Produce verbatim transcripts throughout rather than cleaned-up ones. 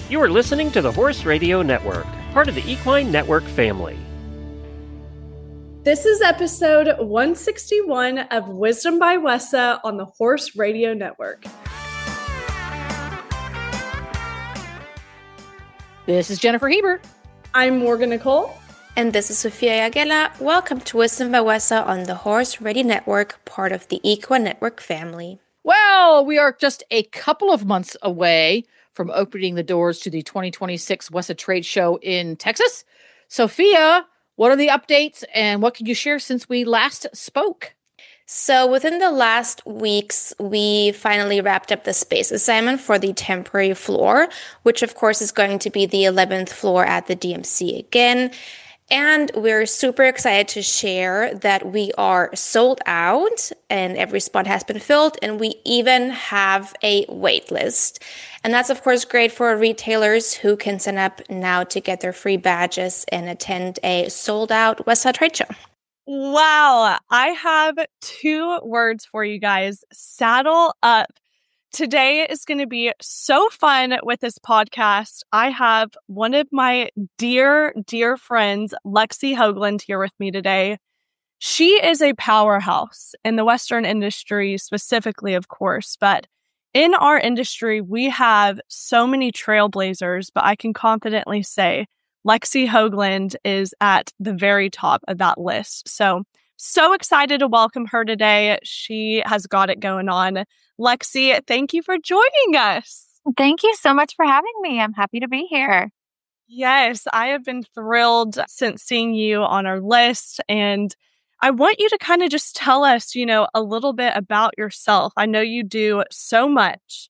You are listening to the Horse Radio Network, part of the Equine Network family. This is episode one sixty-one of Wisdom by Wessa on the Horse Radio Network. This is Jennifer Heber. I'm Morgan Nicole. And this is Sofia Aguila. Welcome to Wisdom by Wessa on the Horse Radio Network, part of the Equine Network family. Well, we are just a couple of months away from opening the doors to the twenty twenty-six Wessa Trade Show in Texas. Sophia, what are the updates and what can you share since we last spoke? So within the last weeks, we finally wrapped up the space assignment for the temporary floor, which of course is going to be the eleventh floor at the D M C again. And we're super excited to share that we are sold out and every spot has been filled, and we even have a wait list. And that's, of course, great for retailers who can sign up now to get their free badges and attend a sold-out Wessa Trade Show. Wow. I have two words for you guys. Saddle up. Today is going to be so fun with this podcast. I have one of my dear, dear friends, Lexi Hoagland, here with me today. She is a powerhouse in the Western industry specifically, of course, but in our industry, we have so many trailblazers, but I can confidently say Lexi Hoagland is at the very top of that list. So, so excited to welcome her today. She has got it going on. Lexi, thank you for joining us. Thank you so much for having me. I'm happy to be here. Yes, I have been thrilled since seeing you on our list. And I want you to kind of just tell us, you know, a little bit about yourself. I know you do so much.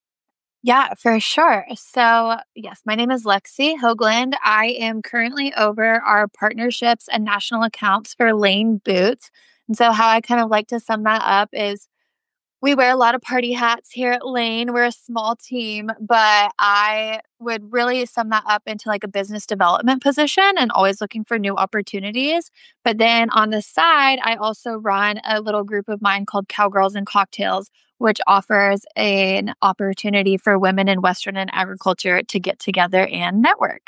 Yeah, for sure. So, yes, my name is Lexi Hoagland. I am currently over our partnerships and national accounts for Lane Boots. And so how I kind of like to sum that up is we wear a lot of party hats here at Lane. We're a small team, but I would really sum that up into like a business development position and always looking for new opportunities. But then on the side, I also run a little group of mine called Cowgirls and Cocktails, which offers an opportunity for women in Western and agriculture to get together and network.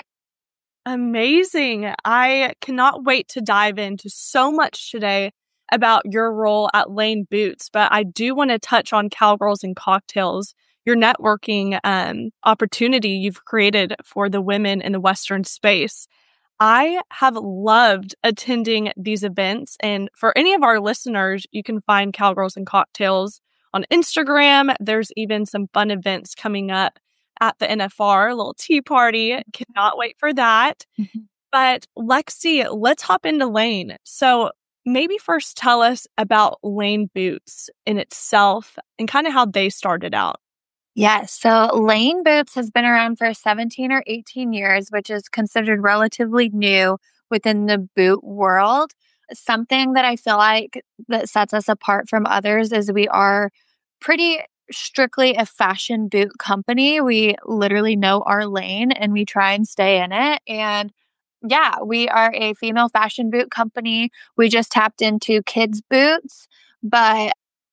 Amazing. I cannot wait to dive into so much today about your role at Lane Boots, but I do want to touch on Cowgirls and Cocktails, your networking um, opportunity you've created for the women in the Western space. I have loved attending these events, and for any of our listeners, you can find Cowgirls and Cocktails on Instagram. There's even some fun events coming up at the N F R, a little tea party. Cannot wait for that. Mm-hmm. But Lexi, let's hop into Lane. So maybe first tell us about Lane Boots in itself and kind of how they started out. Yes. So Lane Boots has been around for seventeen or eighteen years, which is considered relatively new within the boot world. Something that I feel like that sets us apart from others is we are pretty strictly a fashion boot company. We literally know our lane and we try and stay in it. And yeah, we are a female fashion boot company. We just tapped into kids' boots, but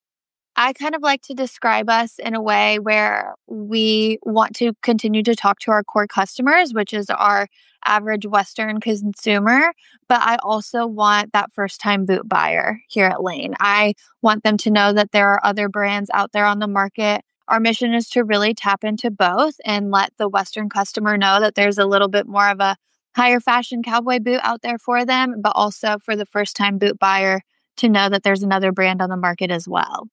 I kind of like to describe us in a way where we want to continue to talk to our core customers, which is our average Western consumer. But I also want that first-time boot buyer here at Lane. I want them to know that there are other brands out there on the market. Our mission is to really tap into both and let the Western customer know that there's a little bit more of a higher fashion cowboy boot out there for them, but also for the first-time boot buyer to know that there's another brand on the market as well.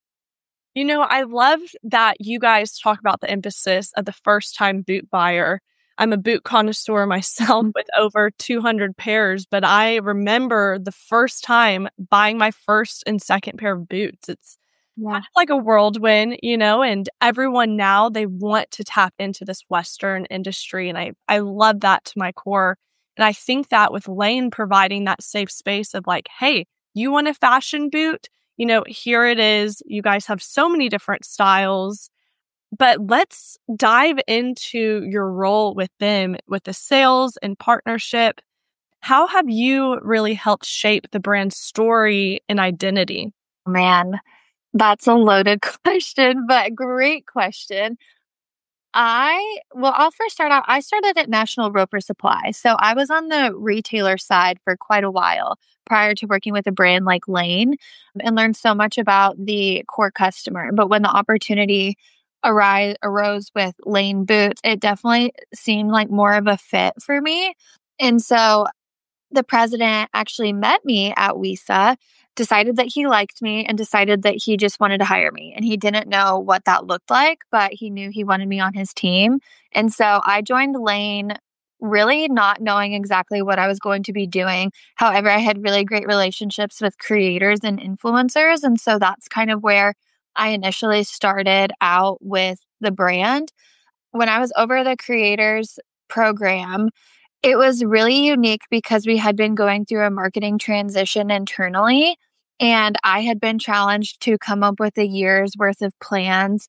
You know, I love that you guys talk about the emphasis of the first-time boot buyer. I'm a boot connoisseur myself with over two hundred pairs, but I remember the first time buying my first and second pair of boots. It's yeah. kind of like a whirlwind, you know, and everyone now, they want to tap into this Western industry. And I, I love that to my core. And I think that with Lane providing that safe space of like, hey, you want a fashion boot? You know, here it is. You guys have so many different styles. But let's dive into your role with them, with the sales and partnership. How have you really helped shape the brand's story and identity? Man, that's a loaded question, but great question. I, well, I'll first start out. I started at National Roper Supply. So I was on the retailer side for quite a while prior to working with a brand like Lane, and learned so much about the core customer. But when the opportunity arise, arose with Lane Boots, it definitely seemed like more of a fit for me. And so the president actually met me at W I S A, decided that he liked me, and decided that he just wanted to hire me. And he didn't know what that looked like, but he knew he wanted me on his team. And so I joined Lane really not knowing exactly what I was going to be doing. However, I had really great relationships with creators and influencers. And so that's kind of where I initially started out with the brand. When I was over the creators program, it was really unique because we had been going through a marketing transition internally, and I had been challenged to come up with a year's worth of plans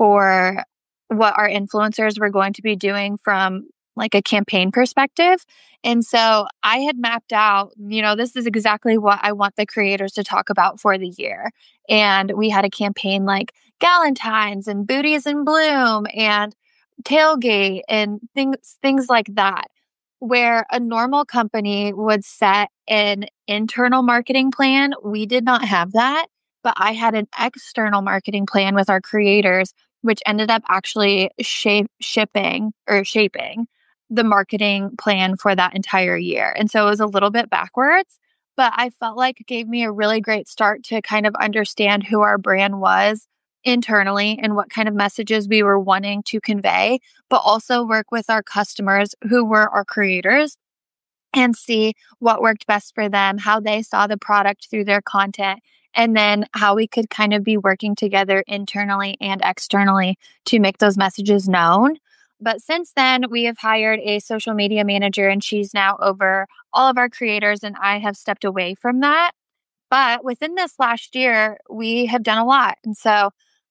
for what our influencers were going to be doing from like a campaign perspective. And so I had mapped out, you know, this is exactly what I want the creators to talk about for the year. And we had a campaign like Galentine's and Booties in Bloom and Tailgate and things things like that, where a normal company would set an internal marketing plan. We did not have that, but I had an external marketing plan with our creators, which ended up actually shape, shipping or shaping the marketing plan for that entire year. And so it was a little bit backwards, but I felt like it gave me a really great start to kind of understand who our brand was internally and what kind of messages we were wanting to convey, but also work with our customers who were our creators and see what worked best for them, how they saw the product through their content, and then how we could kind of be working together internally and externally to make those messages known. But since then, we have hired a social media manager, and she's now over all of our creators, and I have stepped away from that. But within this last year, we have done a lot. And so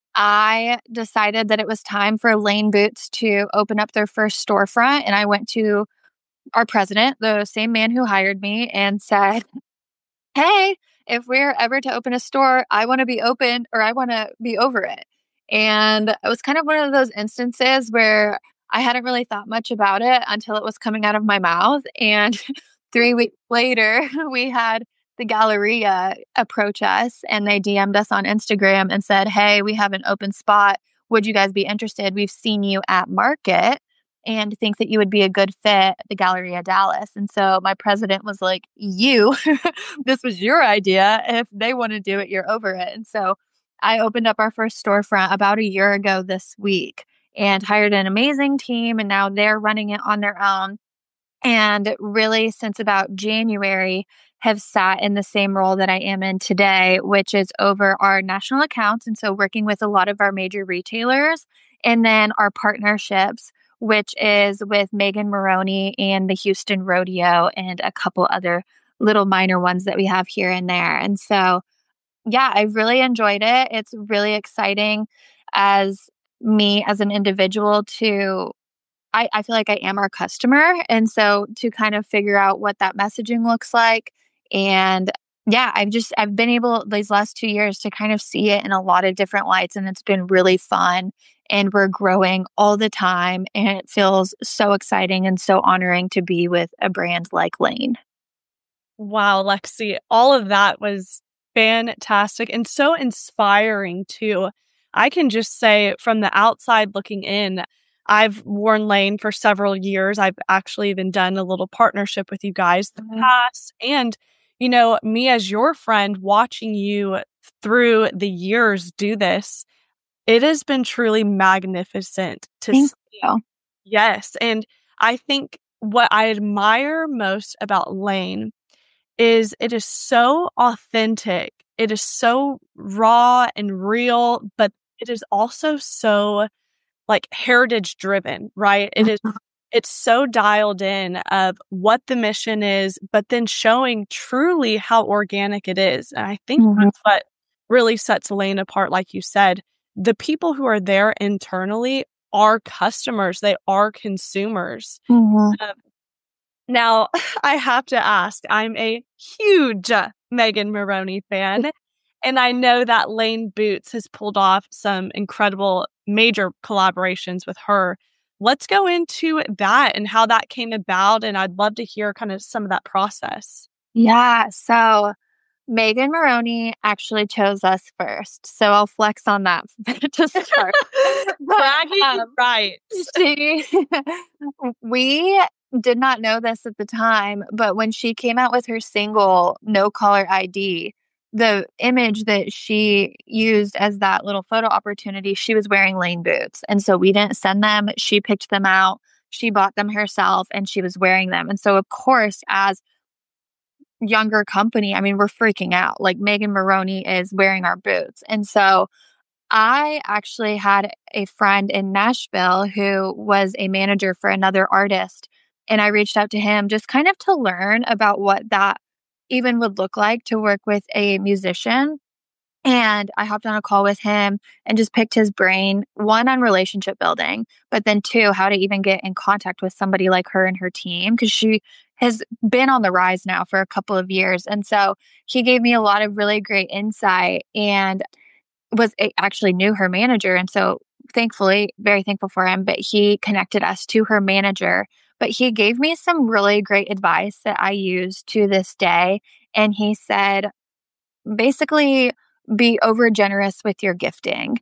I decided that it was time for Lane Boots to open up their first storefront. And I went to our president, the same man who hired me, and said, hey, if we're ever to open a store, I want to be open or I want to be over it. And it was kind of one of those instances where I hadn't really thought much about it until it was coming out of my mouth. And three weeks later, we had the Galleria approach us, and they D M'd us on Instagram and said, hey, we have an open spot. Would you guys be interested? We've seen you at market and think that you would be a good fit at the Galleria Dallas. And so my president was like, you, this was your idea. If they want to do it, you're over it. And so I opened up our first storefront about a year ago this week and hired an amazing team. And now they're running it on their own. And really, since about January, have sat in the same role that I am in today, which is over our national accounts. And so working with a lot of our major retailers, and then our partnerships, which is with Megan Moroney and the Houston Rodeo and a couple other little minor ones that we have here and there. And so, yeah, I've really enjoyed it. It's really exciting as me as an individual to I, I feel like I am our customer. And so to kind of figure out what that messaging looks like. And yeah, I've just, I've been able these last two years to kind of see it in a lot of different lights, and it's been really fun, and we're growing all the time, and it feels so exciting and so honoring to be with a brand like Lane. Wow, Lexi, all of that was fantastic and so inspiring too. I can just say from the outside looking in, I've worn Lane for several years. I've actually even done a little partnership with you guys in the mm-hmm. past. And, you know, me as your friend watching you through the years do this, it has been truly magnificent to Thank see. You. Yes. And I think what I admire most about Lane is it is so authentic. It is so raw and real, but it is also so like heritage driven, right? It is, it's so dialed in of what the mission is, but then showing truly how organic it is. And I think mm-hmm. that's what really sets Lane apart. Like you said, the people who are there internally are customers. They are consumers. Mm-hmm. Um, now, I have to ask, I'm a huge Megan Moroney fan. And I know that Lane Boots has pulled off some incredible major collaborations with her. let's go into that and how that came about. And I'd love to hear kind of some of that process. Yeah. So Megan Moroney actually chose us first. So I'll flex on that to start. Bragging um, rights. She, we did not know this at the time, but when she came out with her single, No Caller I D, the image that she used as that little photo opportunity, she was wearing Lane boots. And so we didn't send them. She picked them out. She bought them herself and she was wearing them. And so, of course, as younger company, I mean, we're freaking out. Like Megan Moroney is wearing our boots. And so I actually had a friend in Nashville who was a manager for another artist. And I reached out to him just kind of to learn about what that even would look like to work with a musician. And I hopped on a call with him and just picked his brain, one, on relationship building, but then two, how to even get in contact with somebody like her and her team, because she has been on the rise now for a couple of years. And so he gave me a lot of really great insight and was actually knew her manager. And so thankfully, very thankful for him, but he connected us to her manager. But he gave me some really great advice that I use to this day. And he said, basically, be over generous with your gifting.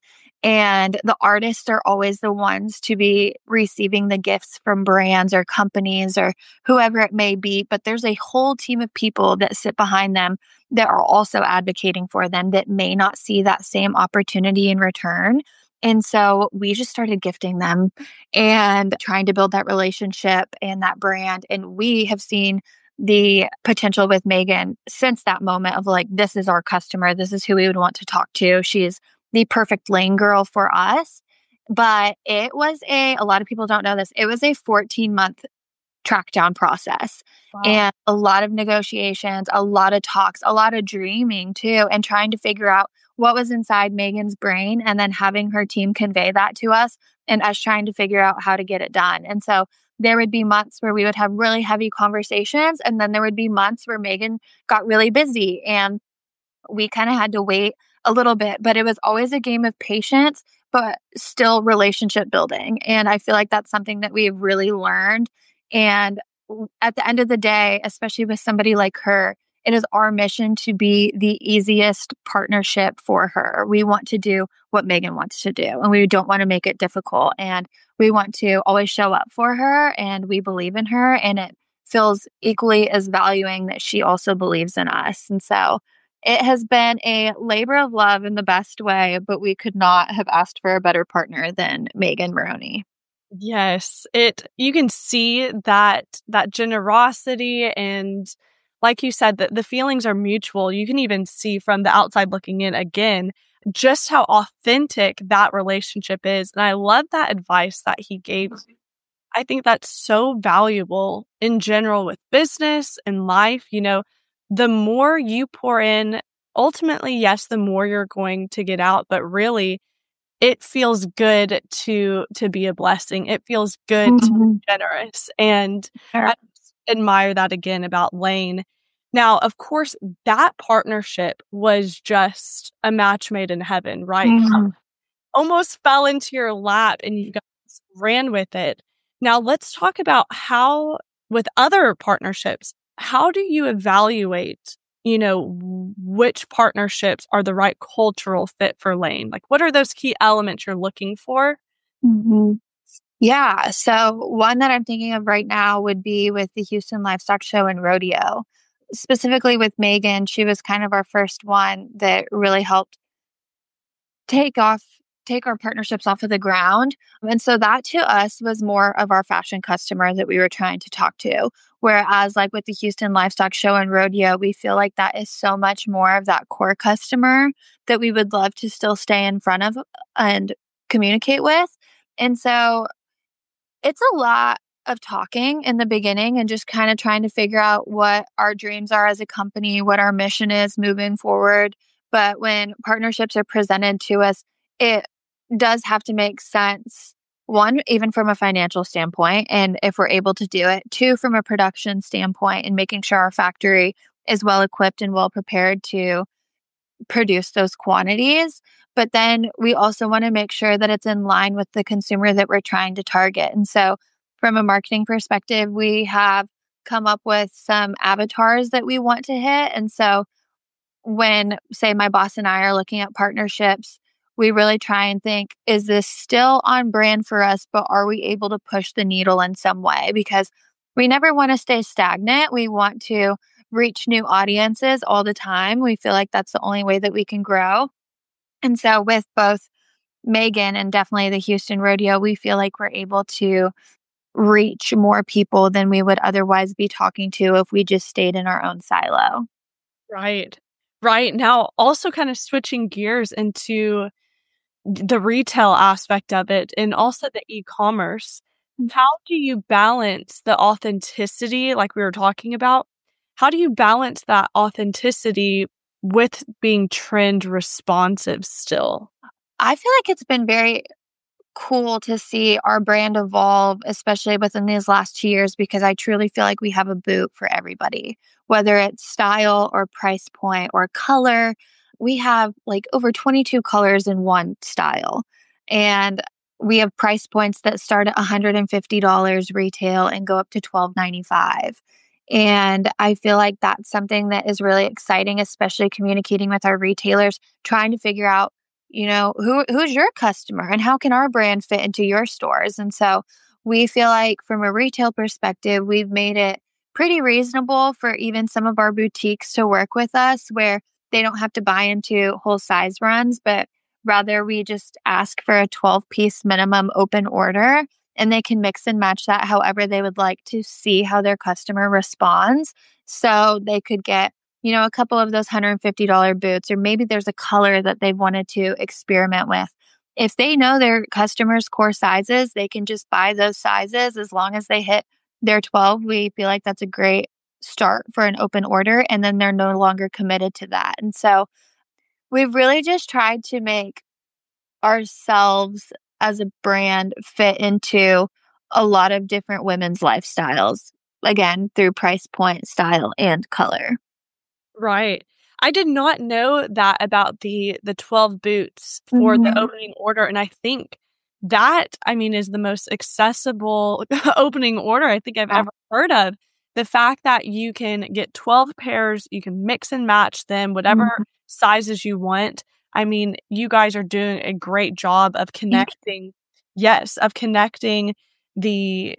And the artists are always the ones to be receiving the gifts from brands or companies or whoever it may be. But there's a whole team of people that sit behind them that are also advocating for them that may not see that same opportunity in return. And so we just started gifting them and trying to build that relationship and that brand. And we have seen the potential with Megan since that moment of like, this is our customer. This is who we would want to talk to. She's the perfect Lane girl for us. But it was a, a lot of people don't know this. It was a fourteen month track down process. Wow. And a lot of negotiations, a lot of talks, a lot of dreaming too, and trying to figure out what was inside Megan's brain and then having her team convey that to us and us trying to figure out how to get it done. And so there would be months where we would have really heavy conversations. And then there would be months where Megan got really busy and we kind of had to wait a little bit, but it was always a game of patience, but still relationship building. And I feel like that's something that we've really learned. And at the end of the day, especially with somebody like her, it is our mission to be the easiest partnership for her. We want to do what Megan wants to do, and we don't want to make it difficult. And we want to always show up for her, and we believe in her, and it feels equally as valuing that she also believes in us. And so it has been a labor of love in the best way, but we could not have asked for a better partner than Megan Moroney. Yes, it you can see that that generosity, and like you said, that the feelings are mutual. You can even see from the outside looking in again just how authentic that relationship is. And I love that advice that he gave. I think that's so valuable in general with business and life. You know, the more you pour in, ultimately, yes, the more you're going to get out, but really it feels good to to be a blessing. It feels good mm-hmm. to be generous. And sure. I admire that again about Lane. Now, of course, that partnership was just a match made in heaven, right? Mm-hmm. Almost fell into your lap and you guys ran with it. Now, let's talk about how, with other partnerships, how do you evaluate, you know, which partnerships are the right cultural fit for Lane? Like, what are those key elements you're looking for? Mm-hmm. Yeah. So one that I'm thinking of right now would be with the Houston Livestock Show and Rodeo. Specifically with Megan, she was kind of our first one that really helped take off, take our partnerships off of the ground. And so that to us was more of our fashion customer that we were trying to talk to. Whereas like with the Houston Livestock Show and Rodeo, we feel like that is so much more of that core customer that we would love to still stay in front of and communicate with. And so it's a lot of talking in the beginning and just kind of trying to figure out what our dreams are as a company, what our mission is moving forward. But when partnerships are presented to us, it does have to make sense. One, even from a financial standpoint, and if we're able to do it. Two, from a production standpoint and making sure our factory is well equipped and well prepared to produce those quantities. But then we also want to make sure that it's in line with the consumer that we're trying to target. And so from a marketing perspective, we have come up with some avatars that we want to hit. And so when, say, my boss and I are looking at partnerships, we really try and think, is this still on brand for us, but are we able to push the needle in some way? Because we never want to stay stagnant. We want to reach new audiences all the time. We feel like that's the only way that we can grow. And so with both Megan and definitely the Houston Rodeo, we feel like we're able to reach more people than we would otherwise be talking to if we just stayed in our own silo. Right. Right. Now, also kind of switching gears into the retail aspect of it and also the e-commerce. How do you balance the authenticity, like we were talking about? How do you balance that authenticity with being trend responsive still? I feel like it's been very cool to see our brand evolve, especially within these last two years, because I truly feel like we have a boot for everybody, whether it's style or price point or color. We have like over twenty-two colors in one style. And we have price points that start at one hundred fifty dollars retail and go up to twelve ninety-five. And I feel like that's something that is really exciting, especially communicating with our retailers, trying to figure out, you know, who who's your customer and how can our brand fit into your stores? And so we feel like from a retail perspective, we've made it pretty reasonable for even some of our boutiques to work with us where they don't have to buy into whole size runs, but rather we just ask for a twelve piece minimum open order and they can mix and match that however they would like to see how their customer responds. So they could get, you know, a couple of those one hundred fifty dollars boots, or maybe there's a color that they've wanted to experiment with. If they know their customers' core sizes, they can just buy those sizes as long as they hit their twelve. We feel like that's a great start for an open order, and then they're no longer committed to that. And so we've really just tried to make ourselves as a brand fit into a lot of different women's lifestyles, again, through price point, style, and color. Right. I did not know that about the the twelve boots for Mhm. the opening order. And I think that, I mean, is the most accessible opening order I think I've Yeah. ever heard of. The fact that you can get twelve pairs, you can mix and match them, whatever Mhm. sizes you want. I mean, you guys are doing a great job of connecting, yes, of connecting the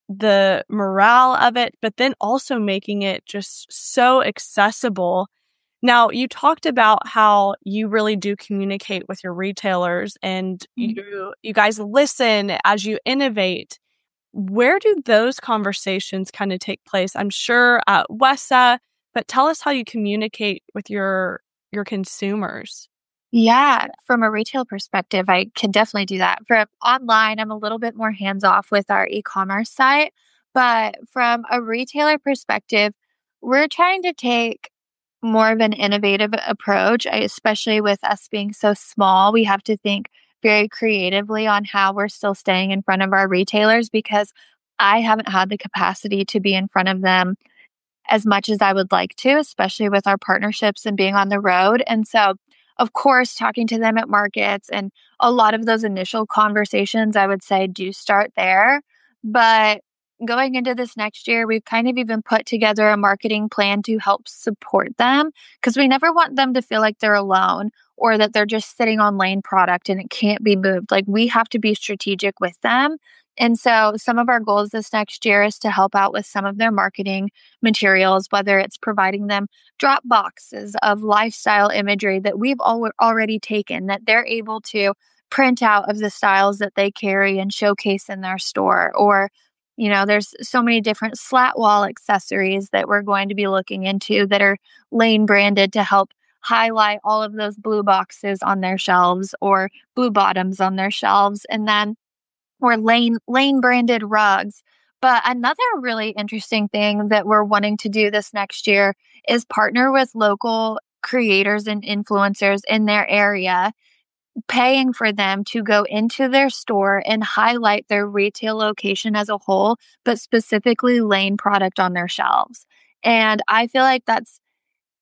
the morale of it, but then also making it just so accessible. Now, you talked about how you really do communicate with your retailers and Mhm. you you guys listen as you innovate. Where do those conversations kind of take place? I'm sure at Wessa, but tell us how you communicate with your your consumers. Yeah, from a retail perspective, I can definitely do that. For online, I'm a little bit more hands off with our e-commerce site, but from a retailer perspective, we're trying to take more of an innovative approach, I- especially with us being so small. We have to think very creatively on how we're still staying in front of our retailers because I haven't had the capacity to be in front of them as much as I would like to, especially with our partnerships and being on the road. And so, of course, talking to them at markets and a lot of those initial conversations, I would say, do start there. But going into this next year, we've kind of even put together a marketing plan to help support them because we never want them to feel like they're alone or that they're just sitting on lane product and it can't be moved. Like we have to be strategic with them. And so some of our goals this next year is to help out with some of their marketing materials, whether it's providing them drop boxes of lifestyle imagery that we've al- already taken, that they're able to print out of the styles that they carry and showcase in their store. Or, you know, there's so many different slat wall accessories that we're going to be looking into that are lane branded to help highlight all of those blue boxes on their shelves or blue bottoms on their shelves. And then or lane lane branded rugs. But another really interesting thing that we're wanting to do this next year is partner with local creators and influencers in their area, paying for them to go into their store and highlight their retail location as a whole, but specifically lane product on their shelves. And I feel like that's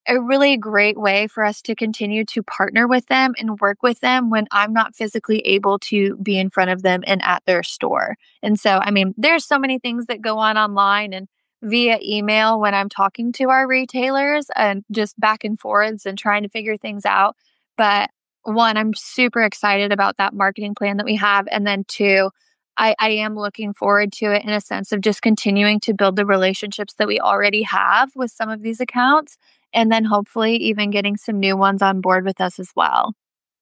a really great way for us to continue to partner with them and work with them when I'm not physically able to be in front of them and at their store. And so, I mean, there's so many things that go on online and via email when I'm talking to our retailers and just back and forwards and trying to figure things out. But one, I'm super excited about that marketing plan that we have. And then two, I, I am looking forward to it in a sense of just continuing to build the relationships that we already have with some of these accounts. And then hopefully even getting some new ones on board with us as well.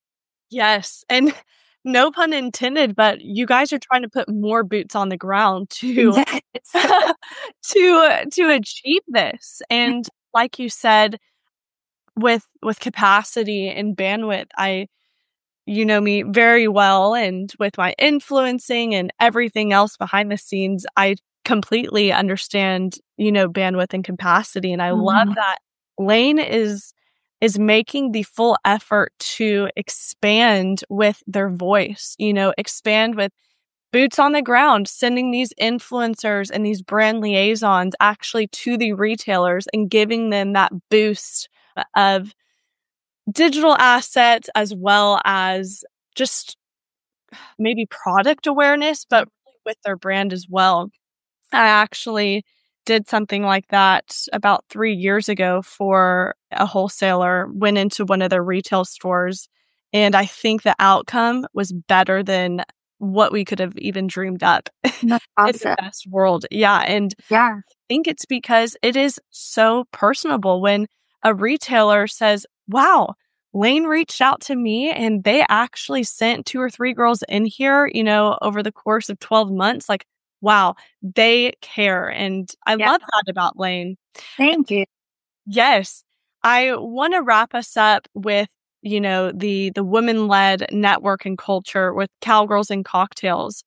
Yes. And no pun intended, but you guys are trying to put more boots on the ground to Yes. to to achieve this. And like you said, with with capacity and bandwidth, I you know me very well, and with my influencing and everything else behind the scenes, I completely understand, you know, bandwidth and capacity. And I Mhm. love that Lane is is making the full effort to expand with their voice, you know, expand with boots on the ground, sending these influencers and these brand liaisons actually to the retailers and giving them that boost of digital assets as well as just maybe product awareness, but with their brand as well. I actually did something like that about three years ago for a wholesaler, went into one of their retail stores, and I think the outcome was better than what we could have even dreamed up That's in the awesome. best world. Yeah. And Yeah. I think it's because it is so personable when a retailer says, wow, Lane reached out to me and they actually sent two or three girls in here, you know, over the course of twelve months. Like, wow, they care. And I Yeah. love that about Lane. Thank you. Yes. I want to wrap us up with, you know, the the women-led network and culture with Cowgirls and Cocktails.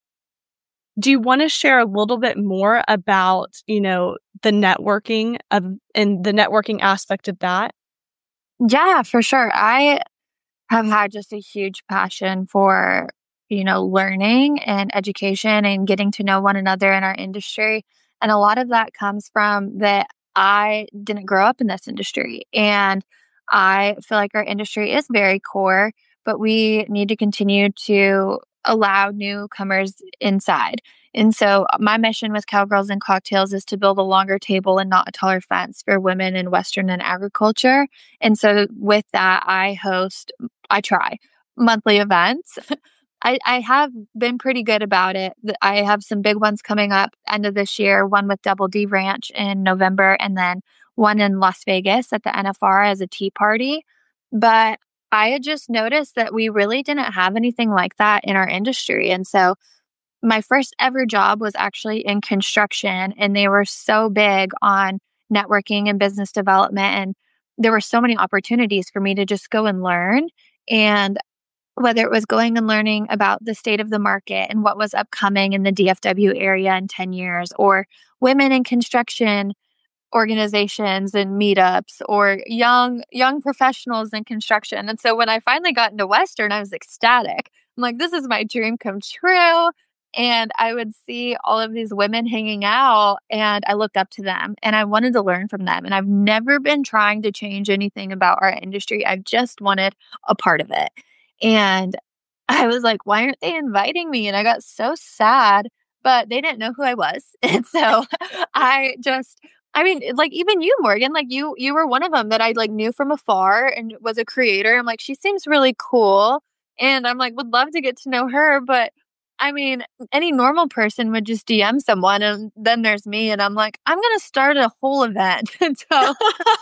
Do you want to share a little bit more about, you know, the networking of and the networking aspect of that? Yeah, for sure. I have had just a huge passion for, you know, learning and education and getting to know one another in our industry. And a lot of that comes from that I didn't grow up in this industry. And I feel like our industry is very core, but we need to continue to allow newcomers inside. And so my mission with Cowgirls and Cocktails is to build a longer table and not a taller fence for women in Western and agriculture. And so with that, I host, I try monthly events. I, I have been pretty good about it. I have some big ones coming up end of this year, one with Double D Ranch in November, and then one in Las Vegas at the N F R as a tea party. But I had just noticed that we really didn't have anything like that in our industry. And so my first ever job was actually in construction, and they were so big on networking and business development. And there were so many opportunities for me to just go and learn. And whether it was going and learning about the state of the market and what was upcoming in the D F W area in ten years, or women in construction organizations and meetups, or young young professionals in construction. And so when I finally got into Western, I was ecstatic. I'm like, this is my dream come true. And I would see all of these women hanging out, and I looked up to them and I wanted to learn from them. And I've never been trying to change anything about our industry. I've just wanted a part of it. And I was like, why aren't they inviting me? And I got so sad, but they didn't know who I was. And so I just, I mean, like even you, Morgan, like you, you were one of them that I like knew from afar and was a creator. I'm like, she seems really cool. And I'm like, would love to get to know her. But I mean, any normal person would just D M someone, and then there's me, and I'm like, I'm going to start a whole event. And so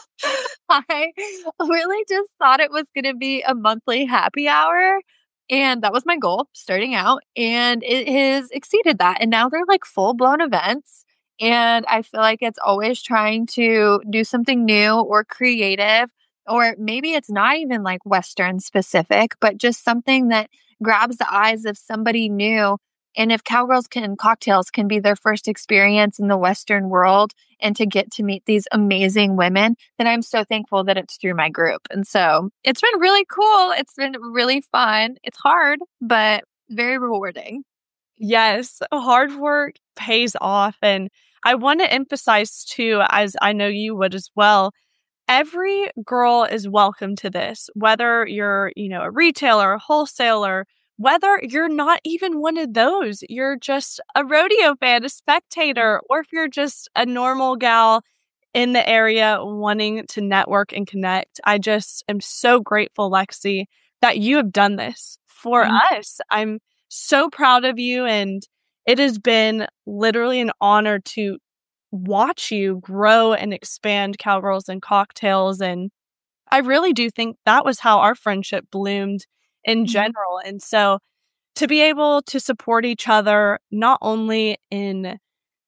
I really just thought it was going to be a monthly happy hour. And that was my goal starting out. And it has exceeded that. And now they're like full blown events. And I feel like it's always trying to do something new or creative, or maybe it's not even like Western specific, but just something that grabs the eyes of somebody new. And if Cowgirls can Cocktails can be their first experience in the Western world and to get to meet these amazing women, then I'm so thankful that it's through my group. And so it's been really cool. It's been really fun. It's hard, but very rewarding. Yes, hard work pays off. And I want to emphasize too, as I know you would as well, every girl is welcome to this, whether you're, you know, a retailer, a wholesaler, whether you're not even one of those, you're just a rodeo fan, a spectator, or if you're just a normal gal in the area wanting to network and connect. I just am so grateful, Lexi, that you have done this for mm-hmm. us. I'm so proud of you, and it has been literally an honor to watch you grow and expand Cowgirls and Cocktails. And I really do think that was how our friendship bloomed in mm-hmm. general. And so to be able to support each other, not only in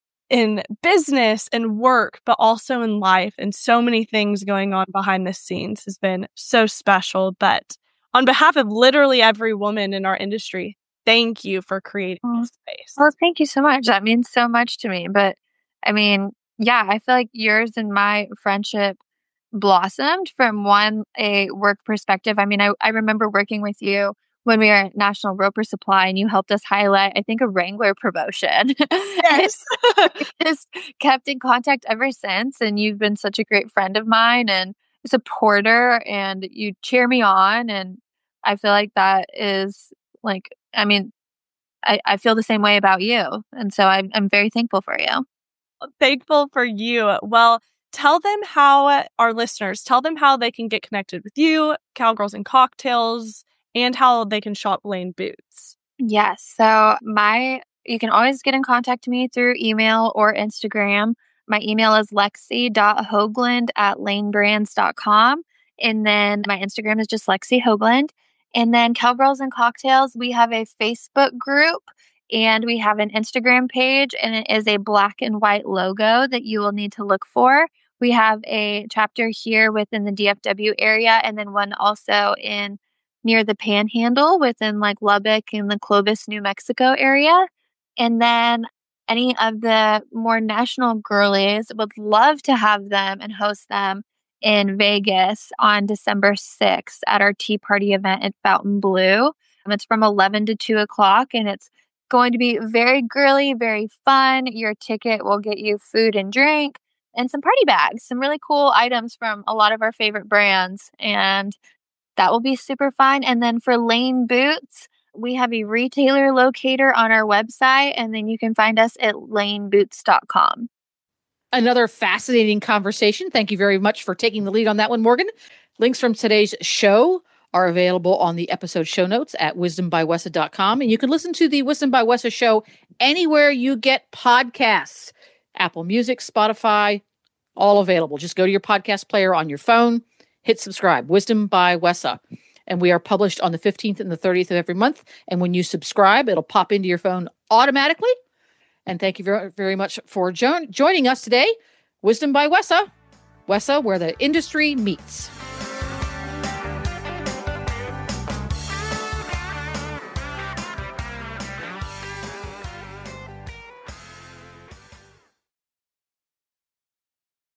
in business and work, but also in life, and so many things going on behind the scenes has been so special. But on behalf of literally every woman in our industry, thank you for creating oh. this space. Well, thank you so much. That means so much to me. But I mean, yeah, I feel like yours and my friendship blossomed from one, a work perspective. I mean, I, I remember working with you when we were at National Roper Supply, and you helped us highlight, I think, a Wrangler promotion. Yes. Just kept in contact ever since. And you've been such a great friend of mine and supporter, and you cheer me on. And I feel like that is like, I mean, I, I feel the same way about you. And so I'm, I'm very thankful for you. Thankful for you. Well, tell them how, our listeners, tell them how they can get connected with you, Cowgirls and Cocktails, and how they can shop Lane Boots. Yes. So my, you can always get in contact with me through email or Instagram. My email is lexi dot hoagland at lane brands dot com. And then my Instagram is just Lexi Hoagland. And then Cowgirls and Cocktails, we have a Facebook group and we have an Instagram page, and it is a black and white logo that you will need to look for. We have a chapter here within the D F W area, and then one also in near the Panhandle within like Lubbock and the Clovis, New Mexico area. And then any of the more national girlies would love to have them and host them in Vegas on December sixth at our Tea Party event at Fountain Blue. It's from eleven to two o'clock, and it's going to be very girly, very fun. Your ticket will get you food and drink and some party bags, some really cool items from a lot of our favorite brands. And that will be super fun. And then for Lane Boots, we have a retailer locator on our website, and then you can find us at lane boots dot com. Another fascinating conversation. Thank you very much for taking the lead on that one, Morgan. Links from today's show are available on the episode show notes at wisdom by wessa dot com. And you can listen to the Wisdom by Wessa show anywhere you get podcasts. Apple Music, Spotify, all available. Just go to your podcast player on your phone, hit subscribe. Wisdom by Wessa. And we are published on the fifteenth and the thirtieth of every month. And when you subscribe, it'll pop into your phone automatically. And thank you very, very much for jo- joining us today. Wisdom by Wessa. Wessa, where the industry meets.